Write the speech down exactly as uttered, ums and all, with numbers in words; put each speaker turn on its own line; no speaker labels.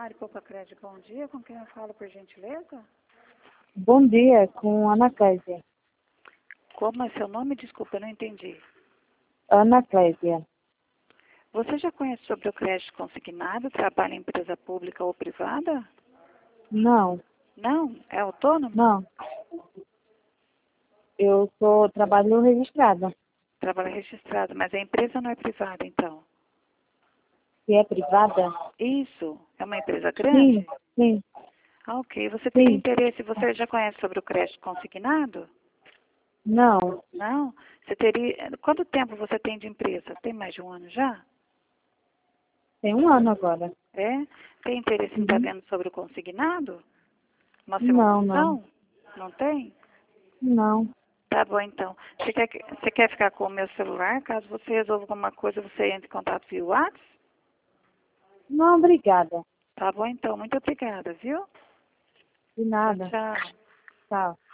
Mariposa Crédito, bom dia. Com quem eu falo, por gentileza?
Bom dia, com Ana Clésia.
Como é seu nome? Desculpa, eu não entendi.
Ana Clésia.
Você já conhece sobre o crédito consignado? Trabalha em empresa pública ou privada?
Não,
Não? É autônomo?
não. Eu sou trabalho registrada.
Trabalha registrado, mas a empresa não é privada, então?
Se é privada?
Isso. É uma empresa
Sim,
grande?
sim,
Ah, ok. Você teria
sim.
interesse, você já conhece sobre o crédito consignado?
Não,
Não? Você teria... Quanto tempo você tem de empresa? Tem mais de um ano já?
tem um ano agora.
É? Tem interesse em estar
Uhum.
vendo sobre o consignado? Uma
Não, não,
simulação? Não tem?
não.
Tá bom, então. Você quer, que- você quer ficar com o meu celular? Caso você resolva alguma coisa, você entre em contato via WhatsApp?
Não, obrigada.
Tá bom, então. Muito obrigada, viu?
De
Tchau,
nada.
tchau.
Tchau.